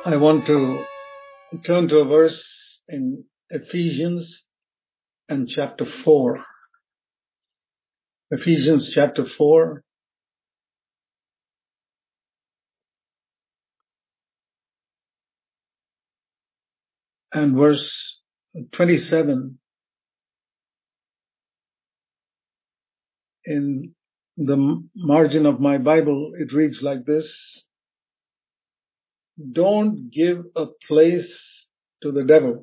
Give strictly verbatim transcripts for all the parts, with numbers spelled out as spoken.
I want to turn to a verse in Ephesians and chapter four. Ephesians chapter four. And verse twenty-seven. In the margin of my Bible, it reads like this: Don't give a place to the devil.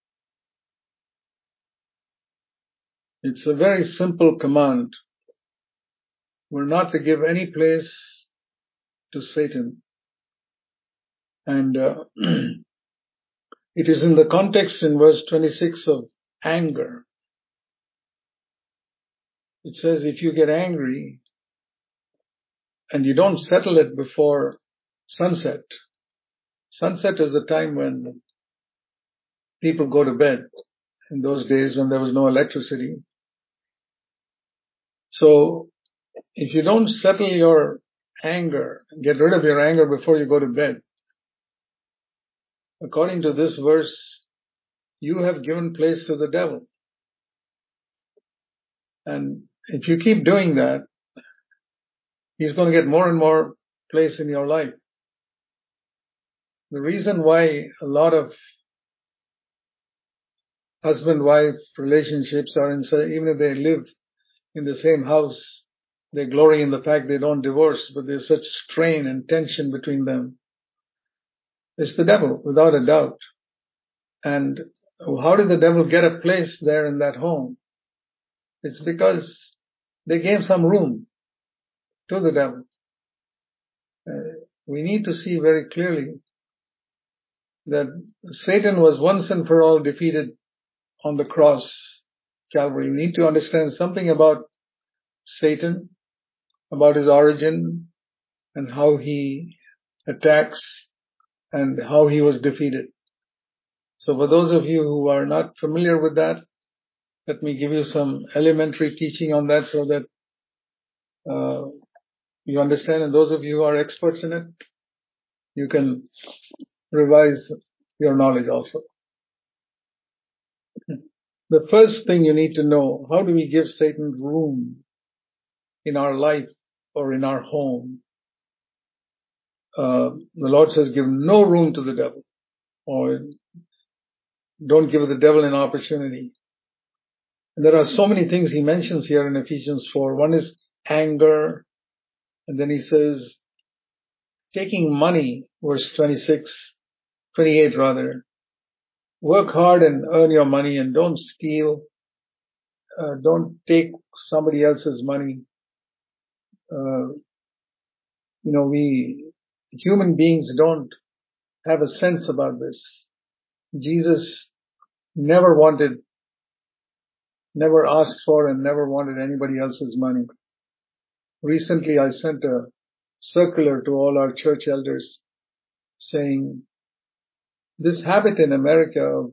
It's a very simple command. We're not to give any place to Satan. And uh, it is in the context in verse twenty-six of anger. It says if you get angry and you don't settle it before sunset, sunset is the time when people go to bed, in those days when there was no electricity. So if you don't settle your anger, get rid of your anger before you go to bed, according to this verse, you have given place to the devil. And if you keep doing that, he's going to get more and more place in your life. The reason why a lot of husband-wife relationships are in, even if they live in the same house, they glory in the fact they don't divorce, but there's such strain and tension between them. It's the devil, without a doubt. And how did the devil get a place there in that home? It's because they gave some room to the devil. Uh, we need to see very clearly that Satan was once and for all defeated on the cross, Calvary. We need to understand something about Satan, about his origin, and how he attacks, and how he was defeated. So for those of you who are not familiar with that, let me give you some elementary teaching on that so that uh, you understand. And those of you who are experts in it, you can revise your knowledge also. The first thing you need to know, how do we give Satan room in our life or in our home? Uh, the Lord says give no room to the devil, or don't give the devil an opportunity. And there are so many things he mentions here in Ephesians four. One is anger. And then he says, taking money, verse twenty-six, twenty-eight rather. Work hard and earn your money and don't steal. Uh, don't take somebody else's money. Uh, you know, we human beings don't have a sense about this. Jesus never wanted, never asked for and never wanted anybody else's money. Recently, I sent a circular to all our church elders saying this habit in America of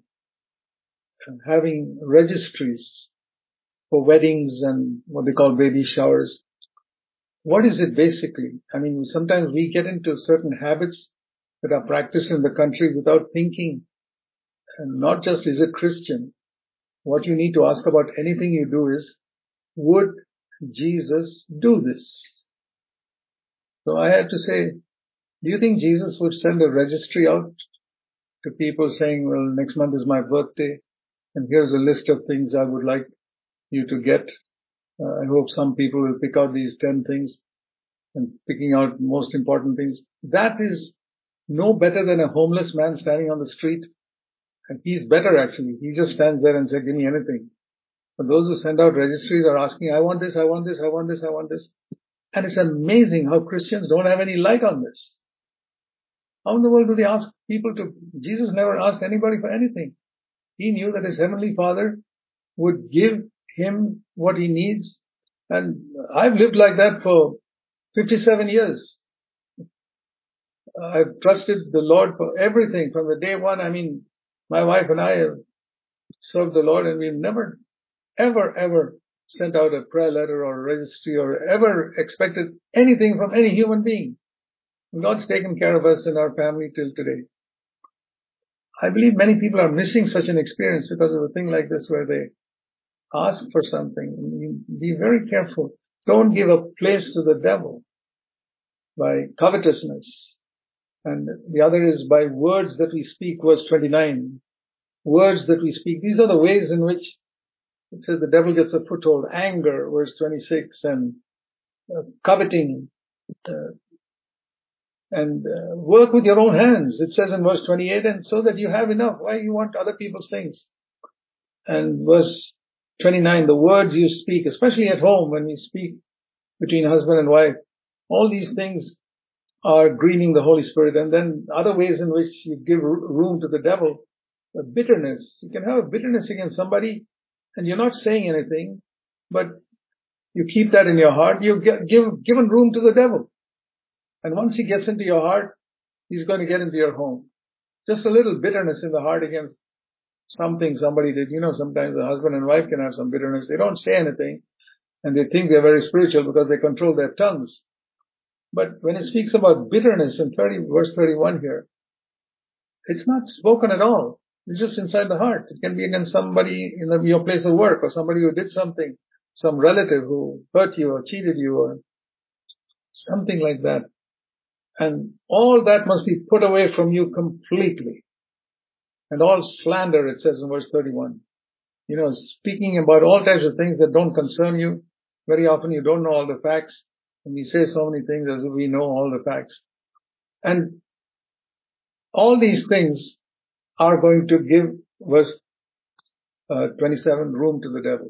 having registries for weddings and what they call baby showers. What is it basically? I mean, sometimes we get into certain habits that are practiced in the country without thinking. And not just is it Christian. What you need to ask about anything you do is, would Jesus do this? So I had to say, do you think Jesus would send a registry out to people saying, well, next month is my birthday, and here's a list of things I would like you to get. Uh, I hope some people will pick out these ten things and picking out most important things. That is no better than a homeless man standing on the street. And he's better actually. He just stands there and says, give me anything. But those who send out registries are asking, I want this, I want this, I want this, I want this. And it's amazing how Christians don't have any light on this. How in the world do they ask people to? Jesus never asked anybody for anything. He knew that his heavenly Father would give him what he needs. And I've lived like that for fifty-seven years. I've trusted the Lord for everything from the day one. I mean, my wife and I have served the Lord, and we've never, ever, ever sent out a prayer letter or a registry or ever expected anything from any human being. God's taken care of us and our family till today. I believe many people are missing such an experience because of a thing like this where they ask for something. Be very careful. Don't give a place to the devil by covetousness. And the other is by words that we speak, verse twenty-nine. Words that we speak. These are the ways in which it says the devil gets a foothold. Anger, verse twenty-six, and uh, coveting, uh, and uh, work with your own hands. It says in verse twenty-eight, and so that you have enough. Why you want other people's things? And verse twenty-nine, the words you speak, especially at home when you speak between husband and wife, all these things are grieving the Holy Spirit. And then other ways in which you give room to the devil, uh, bitterness. You can have a bitterness against somebody and you're not saying anything, but you keep that in your heart. You've give, given room to the devil. And once he gets into your heart, he's going to get into your home. Just a little bitterness in the heart against something somebody did. You know, sometimes the husband and wife can have some bitterness. They don't say anything and they think they're very spiritual because they control their tongues. But when it speaks about bitterness in thirty, verse thirty-one here, it's not spoken at all. It's just inside the heart. It can be against somebody in the, your place of work, or somebody who did something, some relative who hurt you or cheated you or something like that. And all that must be put away from you completely. And all slander, it says in verse thirty-one. You know, speaking about all types of things that don't concern you. Very often you don't know all the facts. And we say so many things as if we know all the facts. And all these things are going to give, verse uh, twenty-seven, room to the devil.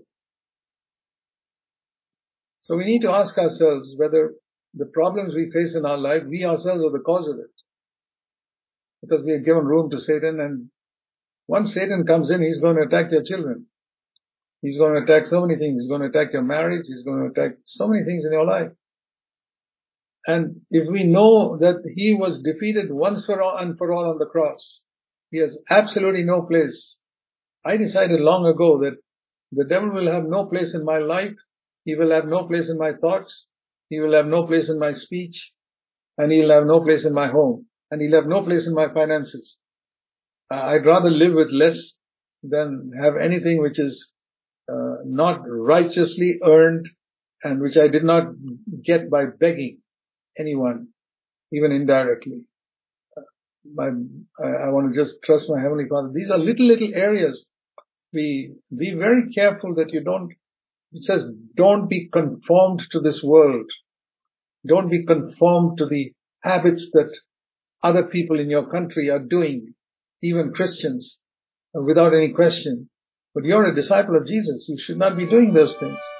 So we need to ask ourselves whether the problems we face in our life, we ourselves are the cause of it. Because we have given room to Satan, and once Satan comes in, he's going to attack your children. He's going to attack so many things. He's going to attack your marriage. He's going to attack so many things in your life. And if we know that he was defeated once for all and for all on the cross, he has absolutely no place. I decided long ago that the devil will have no place in my life. He will have no place in my thoughts. He will have no place in my speech. And he'll have no place in my home. And he'll have no place in my finances. I'd rather live with less than have anything which is uh, not righteously earned and which I did not get by begging anyone, even indirectly. My, I, I want to just trust my Heavenly Father. These are little, little areas. Be, be very careful that you don't, it says, don't be conformed to this world. Don't be conformed to the habits that other people in your country are doing, even Christians, without any question. But you're a disciple of Jesus. You should not be doing those things.